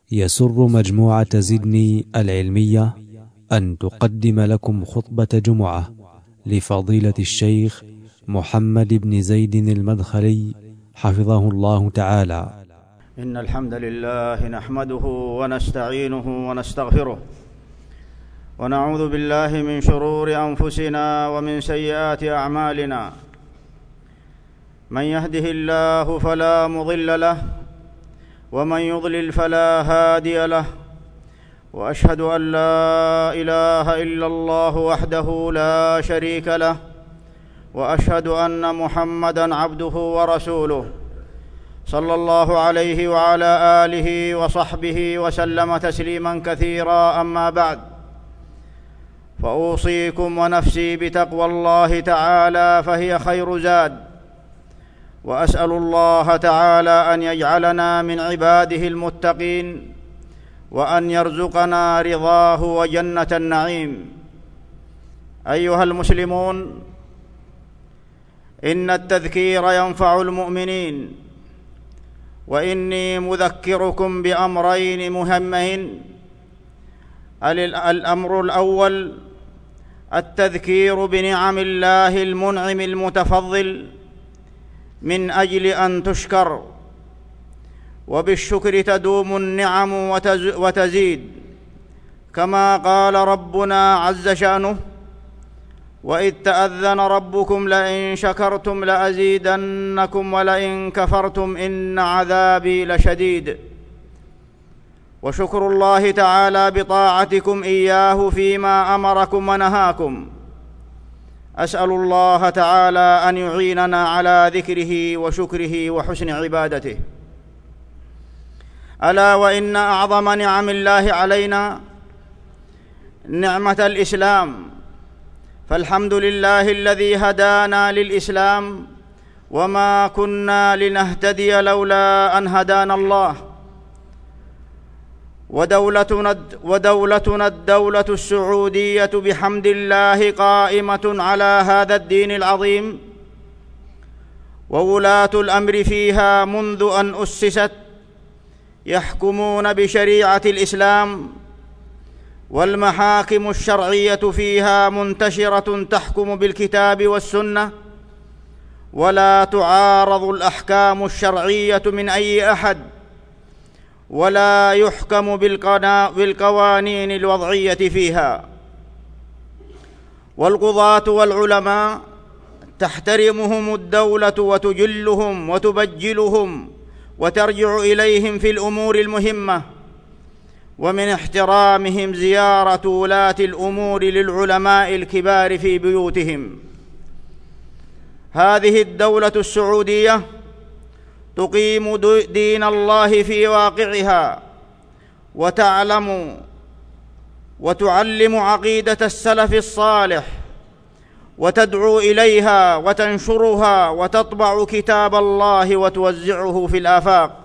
يسر مجموعة زدني العلمية أن تقدم لكم خطبة جمعة لفضيلة الشيخ محمد بن زيد المدخلي حفظه الله تعالى. إن الحمد لله نحمده ونستعينه ونستغفره ونعوذ بالله من شرور أنفسنا ومن سيئات أعمالنا. من يهده الله فلا مضل له ومن يضلل فلا هادي له، وأشهد أن لا إله إلا الله وحده لا شريك له، وأشهد أن محمدًا عبده ورسوله صلى الله عليه وعلى آله وصحبه وسلم تسليمًا كثيرًا. أما بعد، فأوصيكم ونفسي بتقوى الله تعالى فهي خير زاد، وأسأل الله تعالى أن يجعلنا من عباده المتقين، وأن يرزقنا رضاه وجنة النعيم. أيها المسلمون، إن التذكير ينفع المؤمنين، وإني مذكركم بأمرين مهمين. الأمر الأول التذكير بنعم الله المنعم المتفضل من أجل أن تشكر، وبالشكر تدوم النعم وتزيد، كما قال ربنا عز شأنه: وإذ تأذن ربكم لئن شكرتم لأزيدنكم ولئن كفرتم إن عذابي لشديد. وشكر الله تعالى بطاعتكم إياه فيما أمركم ونهاكم. أسأل الله تعالى أن يعيننا على ذكره وشكره وحسن عبادته. ألا وإن أعظم نعم الله علينا نعمة الإسلام، فالحمد لله الذي هدانا للإسلام، وما كنا لنهتدي لولا أن هدانا الله. ودولتنا الدولة السعودية بحمد الله قائمة على هذا الدين العظيم، وولاة الأمر فيها منذ أن أسست يحكمون بشريعة الإسلام، والمحاكم الشرعية فيها منتشرة تحكم بالكتاب والسنة، ولا تعارض الأحكام الشرعية من أي أحد، ولا يحكم بالقوانين الوضعية فيها. والقضاة والعلماء تحترمهم الدولة وتجلهم وتبجلهم وترجع إليهم في الأمور المهمة، ومن احترامهم زيارة ولاة الأمور للعلماء الكبار في بيوتهم. هذه الدولة السعودية تقيم دين الله في واقعها، وتعلم عقيدة السلف الصالح، وتدعو إليها وتنشرها، وتطبع كتاب الله وتوزعه في الآفاق.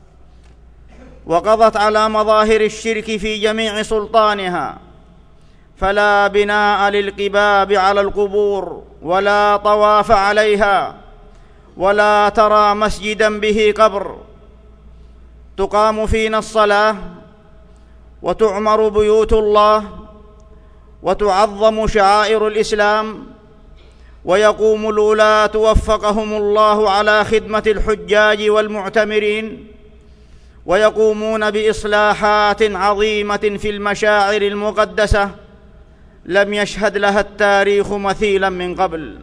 وقضت على مظاهر الشرك في جميع سلطانها، فلا بناء للقباب على القبور، ولا طواف عليها، ولا ترى مسجدا به قبر. تقام فينا الصلاة، وتعمر بيوت الله، وتعظم شعائر الإسلام، ويقوم الولاة وفقهم الله على خدمة الحجاج والمعتمرين، ويقومون بإصلاحات عظيمة في المشاعر المقدسة لم يشهد لها التاريخ مثيلا من قبل.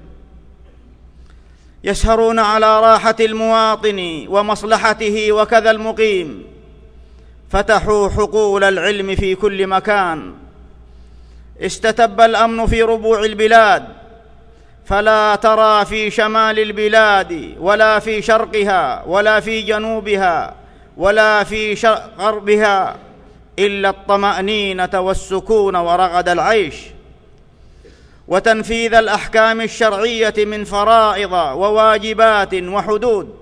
يسهرون على راحة المواطن ومصلحته وكذا المقيم، فتحوا حقول العلم في كل مكان. استتب الأمن في ربوع البلاد، فلا ترى في شمال البلاد ولا في شرقها ولا في جنوبها ولا في غربها إلا الطمأنينة والسكون ورغد العيش، وتنفيذ الأحكام الشرعية من فرائض وواجبات وحدود.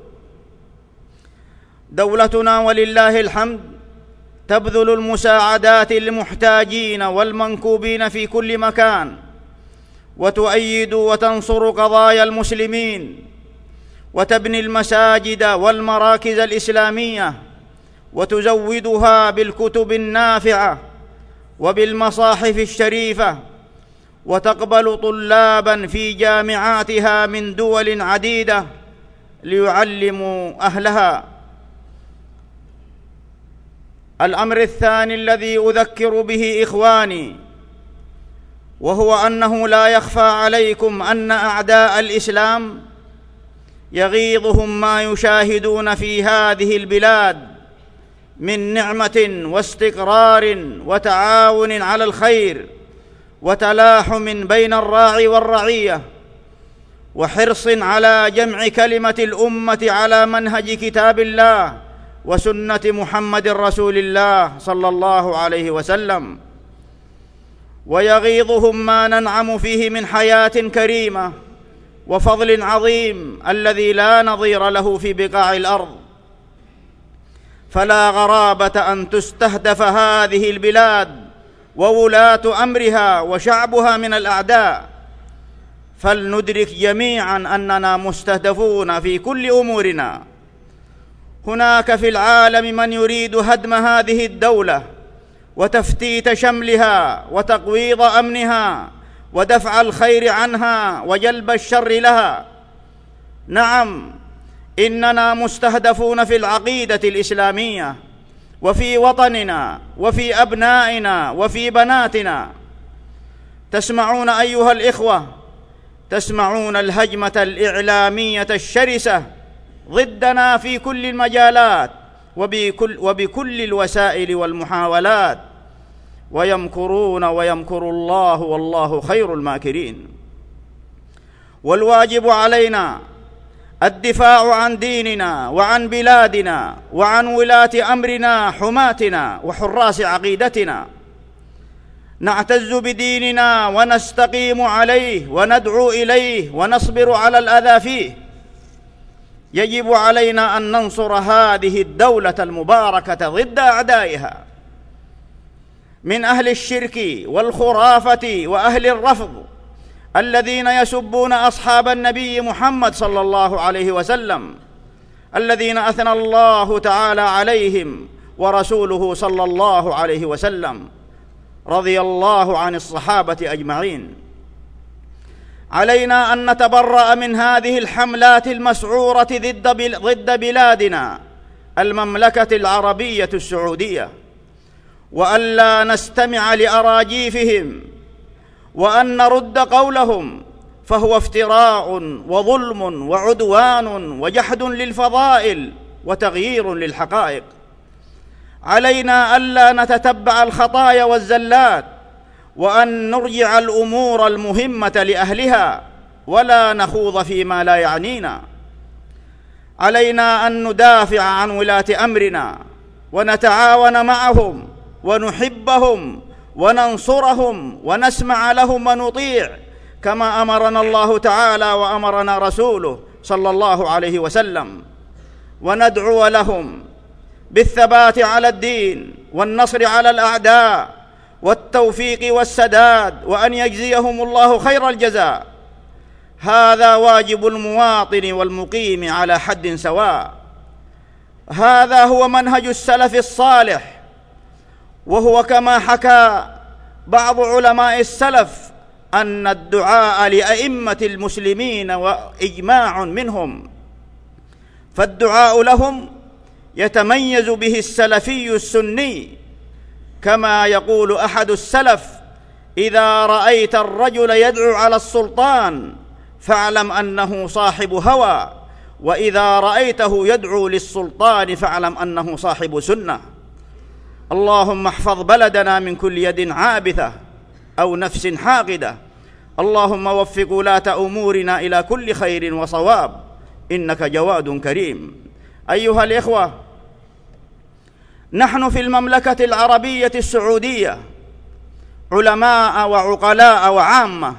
دولتنا ولله الحمد تبذل المساعدات للمحتاجين والمنكوبين في كل مكان، وتؤيد وتنصر قضايا المسلمين، وتبني المساجد والمراكز الإسلامية، وتزودها بالكتب النافعة وبالمصاحف الشريفة، وتقبل طلابا في جامعاتها من دول عديدة ليعلموا أهلها. الأمر الثاني الذي أذكر به إخواني، وهو أنه لا يخفى عليكم أن أعداء الإسلام يغيظهم ما يشاهدون في هذه البلاد من نعمة واستقرار وتعاون على الخير وتلاحم بين الراعي والرعية، وحرص على جمع كلمة الأمة على منهج كتاب الله وسنة محمد رسول الله صلى الله عليه وسلم. ويغيظهم ما ننعم فيه من حياة كريمة وفضل عظيم الذي لا نظير له في بقاع الأرض، فلا غرابة أن تستهدف هذه البلاد وولاة أمرها وشعبها من الأعداء. فلندرك جميعا أننا مستهدفون في كل أمورنا. هناك في العالم من يريد هدم هذه الدولة وتفتيت شملها وتقويض أمنها ودفع الخير عنها وجلب الشر لها. نعم، إننا مستهدفون في العقيدة الإسلامية وفي وطننا وفي أبنائنا وفي بناتنا. تسمعون أيها الإخوة، تسمعون الهجمة الإعلامية الشرسة ضدنا في كل المجالات وبكل الوسائل والمحاولات، ويمكرون ويمكر الله والله خير الماكرين. والواجب علينا الدفاع عن ديننا وعن بلادنا وعن ولاة أمرنا حماتنا وحراس عقيدتنا. نعتز بديننا ونستقيم عليه وندعو إليه ونصبر على الأذى فيه. يجب علينا أن ننصر هذه الدولة المباركة ضد أعدائها من أهل الشرك والخرافة وأهل الرفض الذين يسبون أصحاب النبي محمد صلى الله عليه وسلم، الذين أثنى الله تعالى عليهم ورسوله صلى الله عليه وسلم، رضي الله عن الصحابة أجمعين. علينا أن نتبرأ من هذه الحملات المسعورة ضد بلادنا المملكة العربية السعودية، وألا نستمع لأراجيفهم، وأن نرد قولهم، فهو افتراء وظلم وعدوان وجحد للفضائل وتغيير للحقائق. علينا ألا نتتبع الخطايا والزلات، وأن نرجع الأمور المهمة لأهلها ولا نخوض فيما لا يعنينا. علينا أن ندافع عن ولاة أمرنا ونتعاون معهم ونحبهم وننصرهم ونسمع لهم ونطيع، كما أمرنا الله تعالى وأمرنا رسوله صلى الله عليه وسلم، وندعو لهم بالثبات على الدين والنصر على الأعداء والتوفيق والسداد، وأن يجزيهم الله خير الجزاء. هذا واجب المواطن والمقيم على حد سواء. هذا هو منهج السلف الصالح، وهو كما حكى بعض علماء السلف أن الدعاء لأئمة المسلمين وإجماع منهم، فالدعاء لهم يتميز به السلفي السني، كما يقول أحد السلف: إذا رأيت الرجل يدعو على السلطان فاعلم أنه صاحب هوى، وإذا رأيته يدعو للسلطان فاعلم أنه صاحب سنة. اللهم احفظ بلدنا من كل يد عابثة أو نفس حاقدة. اللهم وفق ولاة أمورنا إلى كل خير وصواب، إنك جواد كريم. أيها الإخوة، نحن في المملكة العربية السعودية علماء وعقلاء وعامة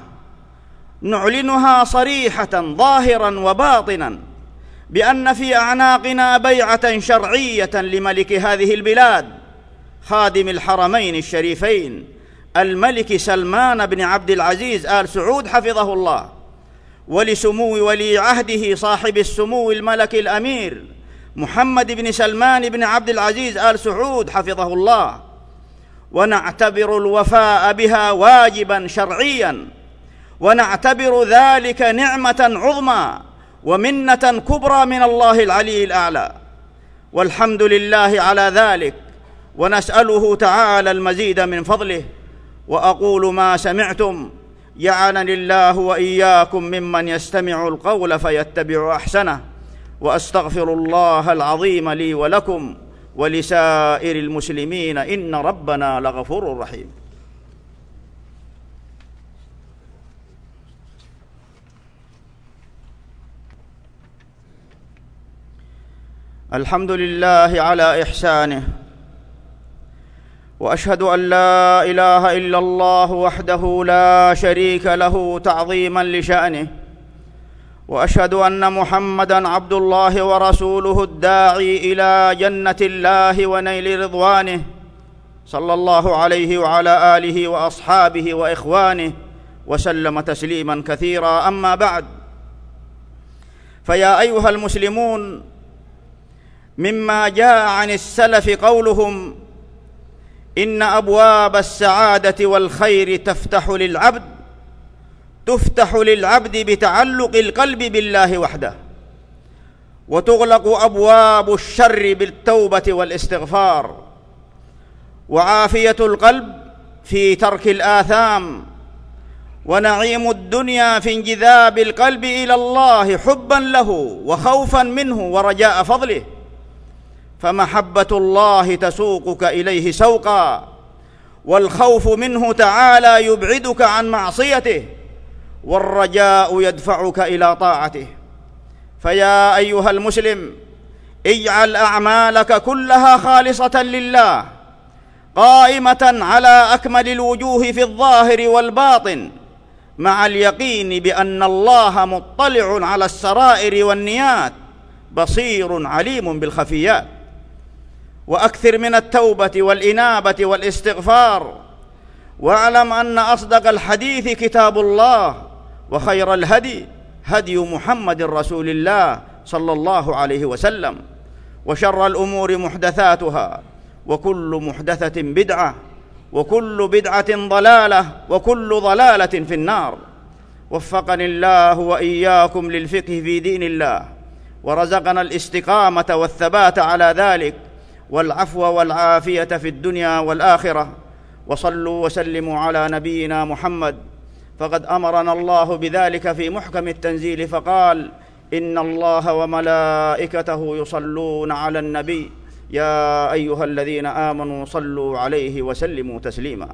نعلنها صريحة ظاهرا وباطنا بأن في أعناقنا بيعة شرعية لملك هذه البلاد، خادم الحرمين الشريفين الملك سلمان بن عبد العزيز آل سعود حفظه الله، ولسمو ولي عهده صاحب السمو الملك الأمير محمد بن سلمان بن عبد العزيز آل سعود حفظه الله، ونعتبر الوفاء بها واجبا شرعيا، ونعتبر ذلك نعمة عظمى ومنة كبرى من الله العلي الأعلى، والحمد لله على ذلك، ونسأله تعالى المزيد من فضله. وأقول ما سمعتم، جعلني الله وإياكم ممن يستمع القول فيتبع أحسنه، وأستغفر الله العظيم لي ولكم ولسائر المسلمين، إن ربنا لغفور رحيم. الحمد لله على إحسانه، وأشهد أن لا إله إلا الله وحده لا شريك له تعظيما لشأنه، وأشهد أن محمدًا عبد الله ورسوله الداعي إلى جنة الله ونيل رضوانه، صلى الله عليه وعلى آله وأصحابه وإخوانه وسلم تسليما كثيرا. أما بعد، فيا أيها المسلمون، مما جاء عن السلف قولهم: إن أبواب السعادة والخير تفتح للعبد بتعلق القلب بالله وحده، وتغلق أبواب الشر بالتوبة والاستغفار، وعافية القلب في ترك الآثام، ونعيم الدنيا في انجذاب القلب إلى الله حبا له وخوفا منه ورجاء فضله، فمحبة الله تسوقك إليه سوقا، والخوف منه تعالى يبعدك عن معصيته، والرجاء يدفعك إلى طاعته. فيا أيها المسلم، اجعل أعمالك كلها خالصة لله، قائمة على أكمل الوجوه في الظاهر والباطن، مع اليقين بأن الله مطلع على السرائر والنيات، بصير عليم بالخفيات. وأكثر من التوبة والإنابة والاستغفار، واعلم أن أصدق الحديث كتاب الله، وخير الهدي هدي محمد رسول الله صلى الله عليه وسلم، وشر الأمور محدثاتها، وكل محدثة بدعة، وكل بدعة ضلالة، وكل ضلالة في النار. وفقني الله وإياكم للفقه في دين الله، ورزقنا الاستقامة والثبات على ذلك، والعفو والعافية في الدنيا والآخرة. وصلوا وسلموا على نبينا محمد، فقد أمرنا الله بذلك في محكم التنزيل، فقال: إن الله وملائكته يصلون على النبي يا أيها الذين آمنوا صلوا عليه وسلموا تسليما.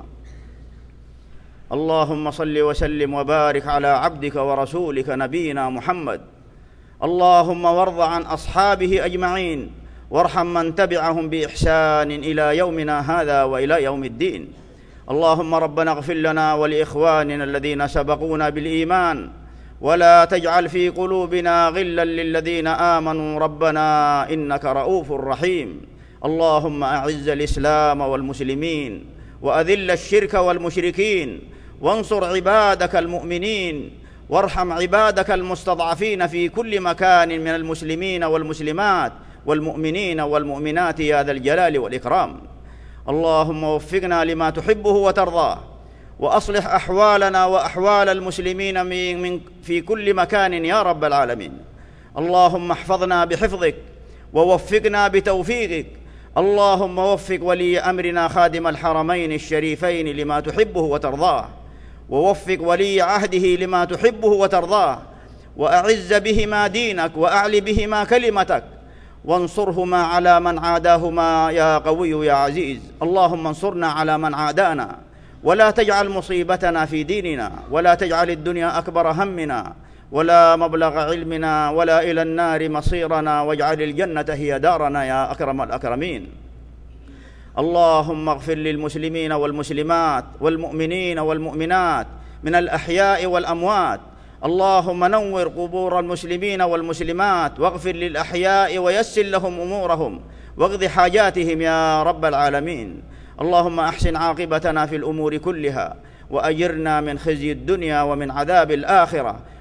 اللهم صل وسلم وبارك على عبدك ورسولك نبينا محمد. اللهم وارض عن أصحابه أجمعين، وارحم من تبعهم بإحسان إلى يومنا هذا وإلى يوم الدين. اللهم ربنا اغفر لنا ولإخواننا الذين سبقونا بالإيمان، ولا تجعل في قلوبنا غلا للذين آمنوا ربنا إنك رؤوف رحيم. اللهم أعز الإسلام والمسلمين، وأذل الشرك والمشركين، وانصر عبادك المؤمنين، وارحم عبادك المستضعفين في كل مكان من المسلمين والمسلمات والمؤمنين والمؤمنات يا ذا الجلال والإكرام. اللهم وفقنا لما تحبه وترضاه، وأصلح أحوالنا وأحوال المسلمين في كل مكان يا رب العالمين. اللهم احفظنا بحفظك، ووفقنا بتوفيقك. اللهم وفق ولي أمرنا خادم الحرمين الشريفين لما تحبه وترضاه، ووفق ولي عهده لما تحبه وترضاه، وأعز بهما دينك، وأعل بهما كلمتك، وانصرهما على من عاداهما يا قوي يا عزيز. اللهم انصرنا على من عادانا، ولا تجعل مصيبتنا في ديننا، ولا تجعل الدنيا أكبر همنا ولا مبلغ علمنا، ولا إلى النار مصيرنا، واجعل الجنة هي دارنا يا أكرم الأكرمين. اللهم اغفر للمسلمين والمسلمات والمؤمنين والمؤمنات من الأحياء والأموات. اللهم نور قبور المسلمين والمسلمات، واغفر للأحياء ويسر لهم أمورهم، واقض حاجاتهم يا رب العالمين. اللهم أحسن عاقبتنا في الأمور كلها، وأجرنا من خزي الدنيا ومن عذاب الآخرة،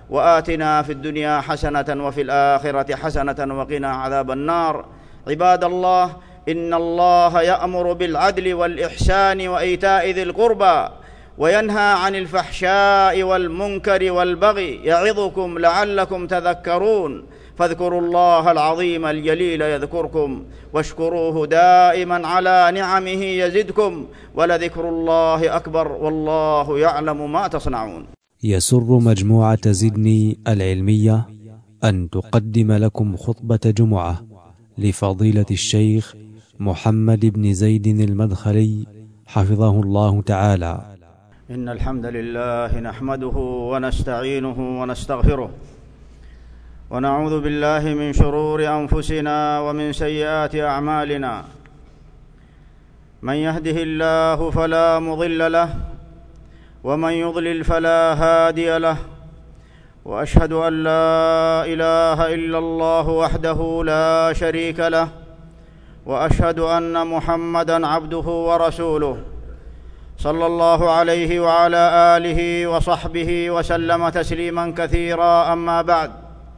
وآتنا في الدنيا حسنة وفي الآخرة حسنة وقنا عذاب النار. عباد الله، إن الله يأمر بالعدل والإحسان وإيتاء ذي القربى وينهى عن الفحشاء والمنكر والبغي يعظكم لعلكم تذكرون. فاذكروا الله العظيم الجليل يذكركم واشكروه دائما على نعمه يزدكم ولذكر الله أكبر والله يعلم ما تصنعون. يسر مجموعة زدني العلمية أن تقدم لكم خطبة جمعة لفضيلة الشيخ محمد بن زيد المدخلي حفظه الله تعالى. إن الحمد لله نحمده ونستعينه ونستغفره ونعوذ بالله من شرور أنفسنا ومن سيئات أعمالنا. من يهده الله فلا مضل له ومن يضلل فلا هادي له، وأشهد أن لا إله إلا الله وحده لا شريك له، وأشهد أن محمدًا عبده ورسوله صلى الله عليه وعلى آله وصحبه وسلم تسليمًا كثيرًا. أما بعد،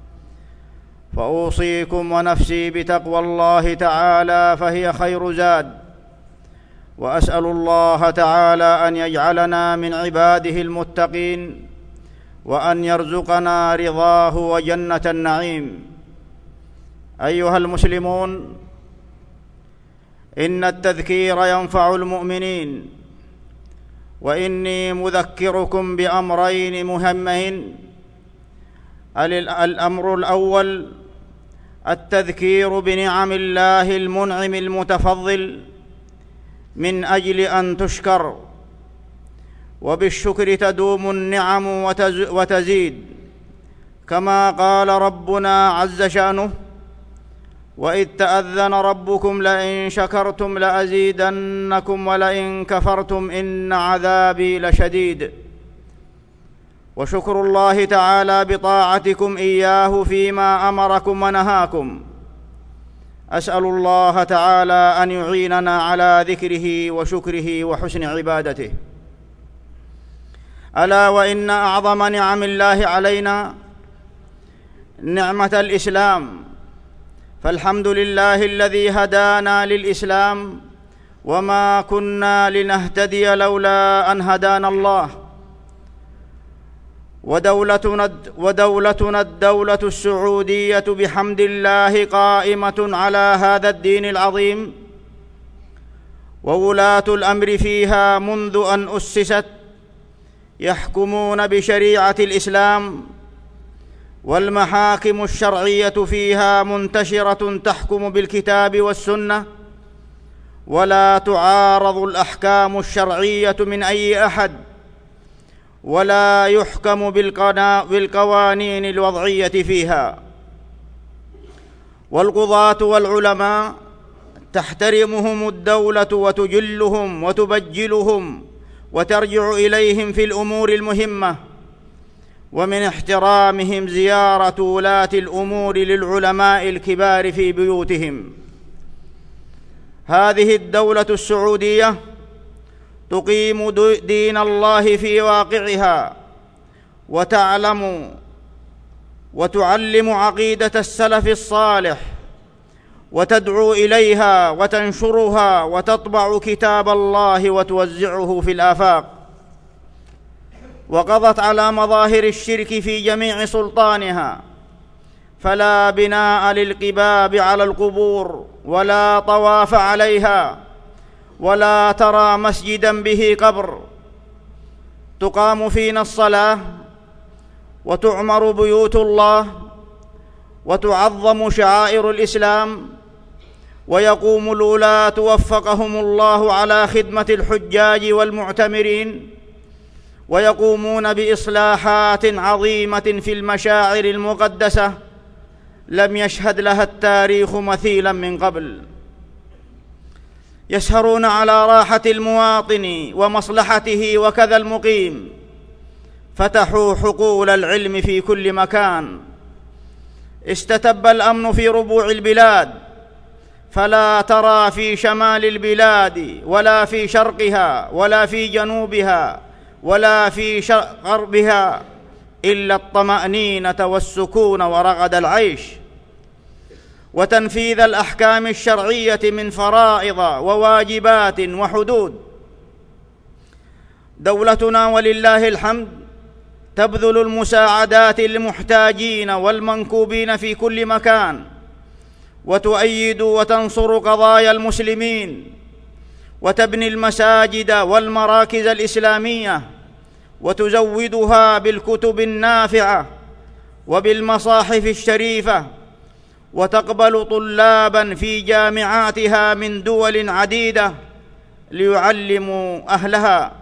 فأوصيكم ونفسي بتقوى الله تعالى فهي خير زاد، وأسأل الله تعالى أن يجعلنا من عباده المتقين وأن يرزقنا رضاه وجنة النعيم. أيها المسلمون، إن التذكير ينفع المؤمنين، وإني مذكركم بأمرين مهمين. الأمر الأول التذكير بنعم الله المنعم المتفضل من أجل أن تشكر، وبالشكر تدوم النعم وتزيد، كما قال ربنا عز شأنه: وإذ تأذن ربكم لئن شكرتم لأزيدنكم ولئن كفرتم إن عذابي لشديد. وشكر الله تعالى بطاعتكم إياه فيما أمركم ونهاكم. أسأل الله تعالى أن يعيننا على ذكره وشكره وحسن عبادته. ألا وإن أعظم نعم الله علينا نعمة الإسلام، فالحمد لله الذي هدانا للإسلام، وما كنا لنهتدي لولا أن هدانا الله. ودولتنا الدولة السعودية بحمد الله قائمة على هذا الدين العظيم، وولاة الأمر فيها منذ أن أسست يحكمون بشريعة الإسلام، والمحاكم الشرعية فيها منتشرة تحكم بالكتاب والسنة، ولا تعارض الأحكام الشرعية من أي أحد، ولا يحكم بالقوانين الوضعية فيها. والقضاة والعلماء تحترمهم الدولة وتجلهم وتبجلهم وترجع إليهم في الأمور المهمة، ومن احترامهم زيارة ولاة الأمور للعلماء الكبار في بيوتهم. هذه الدولة السعودية تقيم دين الله في واقعها، وتعلم عقيدة السلف الصالح، وتدعو إليها وتنشرها، وتطبع كتاب الله وتوزعه في الآفاق. وقضت على مظاهر الشرك في جميع سلطانها، فلا بناء للقباب على القبور، ولا طواف عليها، ولا ترى مسجدا به قبر. تقام فينا الصلاة، وتعمر بيوت الله، وتعظم شعائر الإسلام، ويقوم الولاة وفقهم الله على خدمة الحجاج والمعتمرين، ويقومون بإصلاحات عظيمة في المشاعر المقدسة لم يشهد لها التاريخ مثيلا من قبل. يسهرون على راحة المواطن ومصلحته وكذا المقيم، فتحوا حقول العلم في كل مكان. استتب الأمن في ربوع البلاد، فلا ترى في شمال البلاد ولا في شرقها ولا في جنوبها ولا في غربها إلا الطمأنينة والسكون ورغد العيش، وتنفيذ الأحكام الشرعية من فرائض وواجبات وحدود. دولتنا ولله الحمد تبذل المساعدات للمحتاجين والمنكوبين في كل مكان، وتؤيد وتنصر قضايا المسلمين، وتبني المساجد والمراكز الإسلامية، وتزودها بالكتب النافعة وبالمصاحف الشريفة، وتقبل طلابا في جامعاتها من دول عديدة ليعلموا أهلها.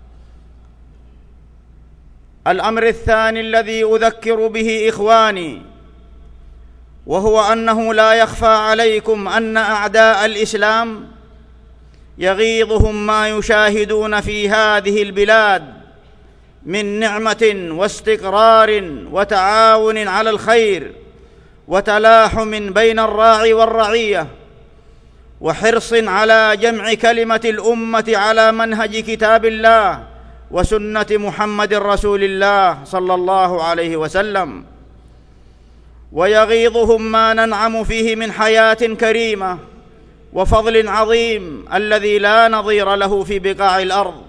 الأمر الثاني الذي أذكر به إخواني، وهو أنه لا يخفى عليكم أن أعداء الإسلام يغيظهم ما يشاهدون في هذه البلاد من نعمة واستقرار وتعاون على الخير وتلاحم بين الراعي والرعية، وحرص على جمع كلمة الأمة على منهج كتاب الله وسنة محمد رسول الله صلى الله عليه وسلم. ويغيظهم ما ننعم فيه من حياة كريمة وفضل عظيم الذي لا نظير له في بقاع الأرض.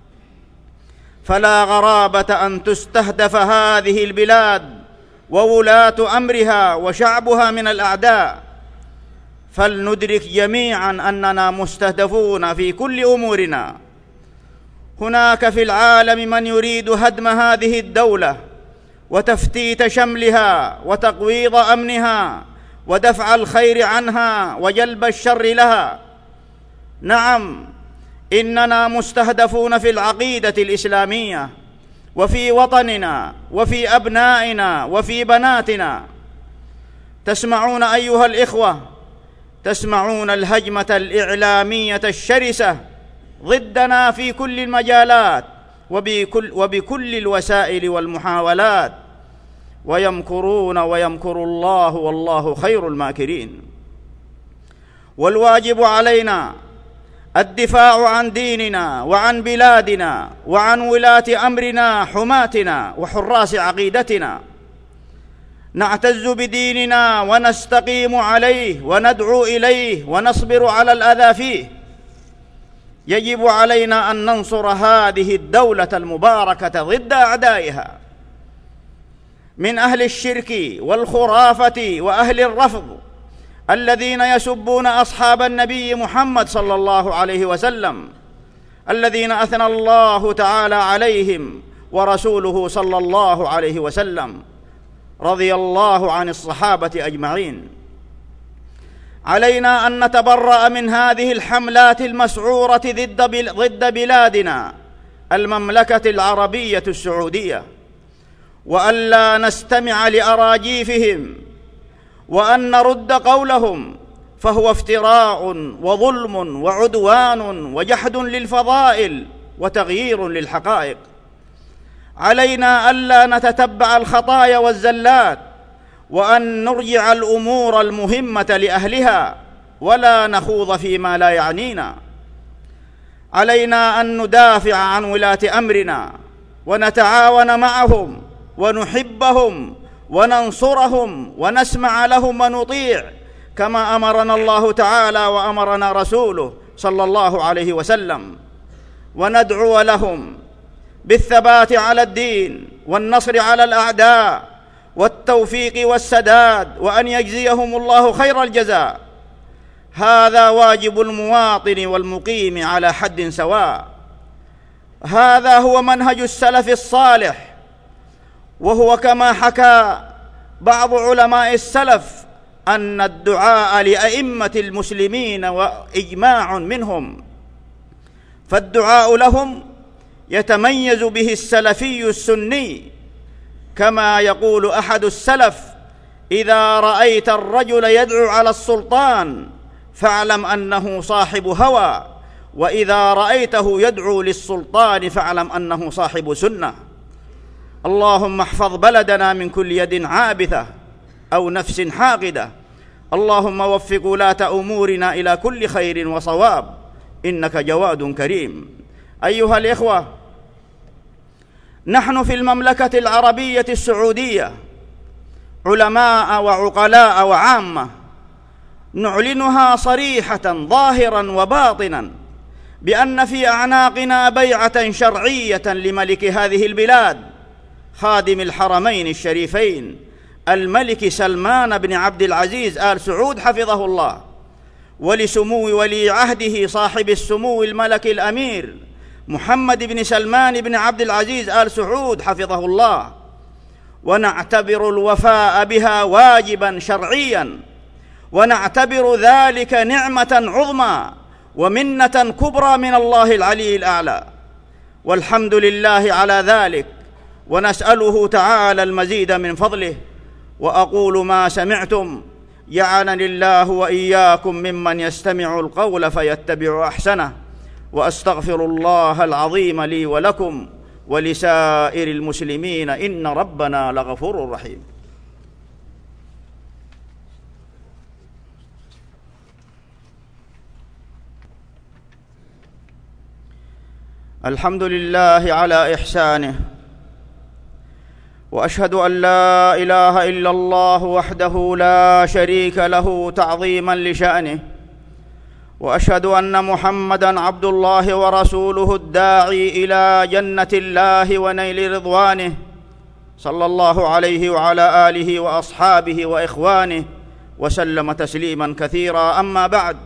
فلا غرابة أن تستهدف هذه البلاد وولاة أمرها وشعبها من الأعداء، فلندرك جميعا أننا مستهدفون في كل أمورنا. هناك في العالم من يريد هدم هذه الدولة وتفتيت شملها وتقويض أمنها ودفع الخير عنها وجلب الشر لها. نعم، إننا مستهدفون في العقيدة الإسلامية وفي وطننا وفي أبنائنا وفي بناتنا. تسمعون أيها الإخوة، تسمعون الهجمة الإعلامية الشرسة ضدنا في كل المجالات وبكل الوسائل والمحاولات، ويمكرون ويمكر الله والله خير الماكرين. والواجب علينا الدفاع عن ديننا وعن بلادنا وعن ولاة أمرنا حماتنا وحراس عقيدتنا. نعتز بديننا ونستقيم عليه وندعو إليه ونصبر على الأذى فيه. يجب علينا أن ننصر هذه الدولة المباركة ضد أعدائها من أهل الشرك والخرافة وأهل الرفض الذين يسبون أصحاب النبي محمد صلى الله عليه وسلم، الذين أثنى الله تعالى عليهم ورسوله صلى الله عليه وسلم، رضي الله عن الصحابة أجمعين. علينا أن نتبرأ من هذه الحملات المسعورة ضد بلادنا المملكة العربية السعودية، وألا نستمع لأراجيفهم، وأن نرد قولهم، فهو افتراء وظلم وعدوان وجحد للفضائل وتغيير للحقائق. علينا ألا نتتبع الخطايا والزلات، وأن نرجع الأمور المهمة لأهلها ولا نخوض فيما لا يعنينا. علينا أن ندافع عن ولاة أمرنا ونتعاون معهم ونحبهم وننصرهم ونسمع لهم ونطيع، كما أمرنا الله تعالى وأمرنا رسوله صلى الله عليه وسلم، وندعو لهم بالثبات على الدين والنصر على الأعداء والتوفيق والسداد، وأن يجزيهم الله خير الجزاء. هذا واجب المواطن والمقيم على حد سواء. هذا هو منهج السلف الصالح، وهو كما حكى بعض علماء السلف أن الدعاء لأئمة المسلمين وإجماع منهم، فالدعاء لهم يتميز به السلفي السني، كما يقول أحد السلف: إذا رأيت الرجل يدعو على السلطان فاعلم أنه صاحب هوى، وإذا رأيته يدعو للسلطان فاعلم أنه صاحب سنة. اللهم احفظ بلدنا من كل يد عابثة أو نفس حاقدة. اللهم وفق ولاة أمورنا إلى كل خير وصواب، إنك جواد كريم. أيها الإخوة، نحن في المملكة العربية السعودية علماء وعقلاء وعامة نعلنها صريحة ظاهرا وباطنا بأن في أعناقنا بيعة شرعية لملك هذه البلاد خادم الحرمين الشريفين الملك سلمان بن عبد العزيز آل سعود حفظه الله، ولسمو ولي عهده صاحب السمو الملك الأمير محمد بن سلمان بن عبد العزيز آل سعود حفظه الله، ونعتبر الوفاء بها واجبا شرعيا، ونعتبر ذلك نعمة عظمى ومنة كبرى من الله العلي الأعلى، والحمد لله على ذلك، ونسأله تعالى المزيد من فضله. وأقول ما سمعتم، جعلني الله وإياكم ممن يستمع القول فيتبع أحسنه، وأستغفر الله العظيم لي ولكم ولسائر المسلمين، إن ربنا لغفور رحيم. الحمد لله على إحسانه، وأشهد أن لا إله إلا الله وحده لا شريك له تعظيما لشأنه، وأشهد أن محمدًا عبد الله ورسوله الداعي إلى جنة الله ونيل رضوانه، صلى الله عليه وعلى آله وأصحابه وإخوانه وسلم تسليما كثيرا. أما بعد،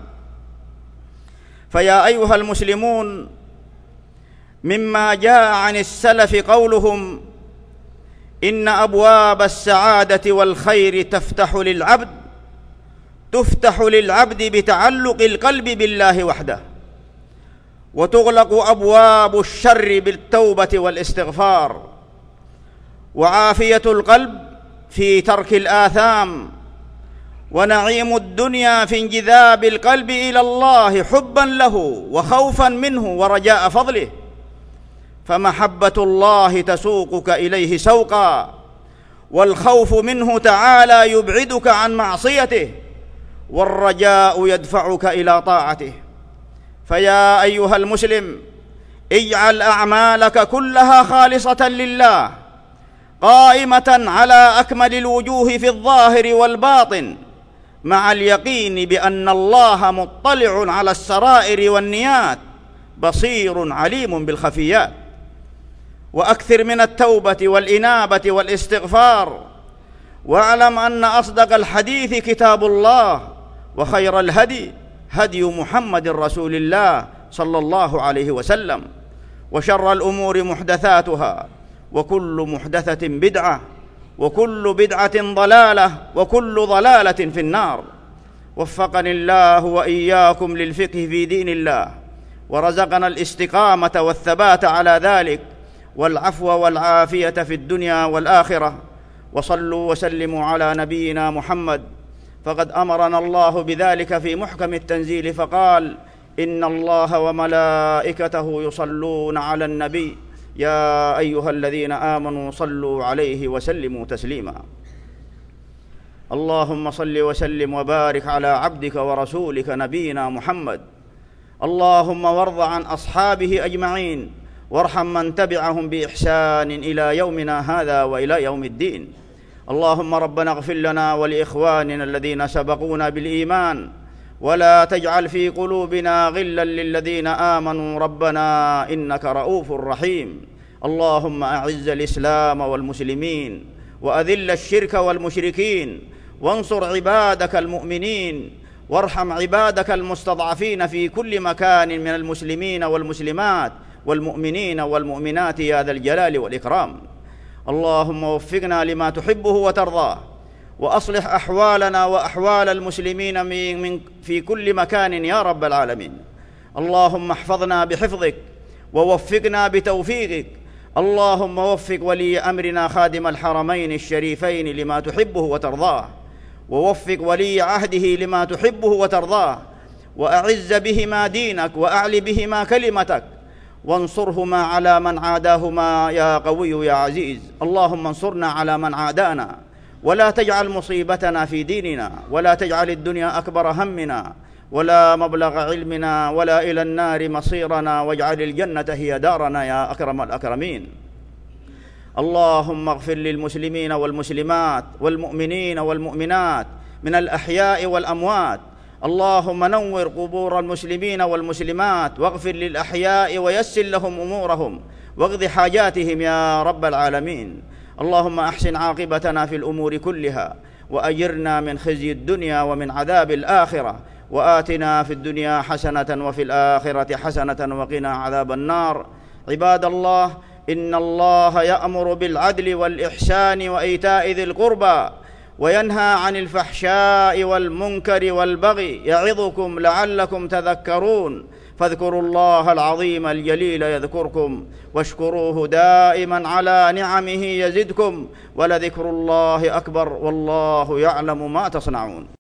فيا أيها المسلمون، مما جاء عن السلف قولهم: إن أبواب السعادة والخير تفتح للعبد بتعلق القلب بالله وحده، وتغلق أبواب الشر بالتوبة والاستغفار، وعافية القلب في ترك الآثام، ونعيم الدنيا في انجذاب القلب إلى الله حبا له وخوفا منه ورجاء فضله، فمحبة الله تسوقك إليه سوقا، والخوف منه تعالى يبعدك عن معصيته، والرجاء يدفعك إلى طاعته. فيا أيها المسلم، اجعل أعمالك كلها خالصة لله، قائمة على أكمل الوجوه في الظاهر والباطن، مع اليقين بأن الله مطلع على السرائر والنيات، بصير عليم بالخفيات. وأكثر من التوبة والإنابة والاستغفار، واعلم أن أصدق الحديث كتاب الله، وخير الهدي هدي محمد رسول الله صلى الله عليه وسلم، وشر الأمور محدثاتها، وكل محدثة بدعة، وكل بدعة ضلالة، وكل ضلالة في النار. وفقني الله وإياكم للفقه في دين الله، ورزقنا الاستقامة والثبات على ذلك، والعفو والعافية في الدنيا والآخرة. وصلوا وسلموا على نبينا محمد، فقد أمرنا الله بذلك في محكم التنزيل، فقال: إن الله وملائكته يصلون على النبي يا أيها الذين آمنوا صلوا عليه وسلموا تسليما. اللهم صل وسلم وبارك على عبدك ورسولك نبينا محمد. اللهم وارض عن أصحابه أجمعين، وارحم من تبعهم بإحسان إلى يومنا هذا وإلى يوم الدين. اللهم ربنا اغفر لنا ولإخواننا الذين سبقونا بالإيمان، ولا تجعل في قلوبنا غلا للذين آمنوا ربنا إنك رؤوف رحيم. اللهم أعز الإسلام والمسلمين، وأذل الشرك والمشركين، وانصر عبادك المؤمنين، وارحم عبادك المستضعفين في كل مكان من المسلمين والمسلمات والمؤمنين والمؤمنات يا ذا الجلال والإكرام. اللهم وفقنا لما تحبه وترضاه، وأصلح أحوالنا وأحوال المسلمين في كل مكان يا رب العالمين. اللهم احفظنا بحفظك، ووفقنا بتوفيقك. اللهم وفق ولي أمرنا خادم الحرمين الشريفين لما تحبه وترضاه، ووفق ولي عهده لما تحبه وترضاه، وأعز بهما دينك، وأعل بهما كلمتك، وانصرهما على من عاداهما يا قوي يا عزيز. اللهم انصرنا على من عادانا، ولا تجعل مصيبتنا في ديننا، ولا تجعل الدنيا أكبر همنا، ولا مبلغ علمنا، ولا إلى النار مصيرنا، واجعل الجنة هي دارنا يا أكرم الأكرمين. اللهم اغفر للمسلمين والمسلمات والمؤمنين والمؤمنات من الأحياء والأموات. اللهم نور قبور المسلمين والمسلمات واغفر للأحياء ويسر لهم أمورهم واقض حاجاتهم يا رب العالمين. اللهم أحسن عاقبتنا في الأمور كلها وأجرنا من خزي الدنيا ومن عذاب الآخرة، وآتنا في الدنيا حسنة وفي الآخرة حسنة وقنا عذاب النار. عباد الله، إن الله يأمر بالعدل والإحسان وإيتاء ذي القربى وينهى عن الفحشاء والمنكر والبغي يعظكم لعلكم تذكرون. فاذكروا الله العظيم الجليل يذكركم واشكروه دائما على نعمه يزدكم، ولذكر الله أكبر والله يعلم ما تصنعون.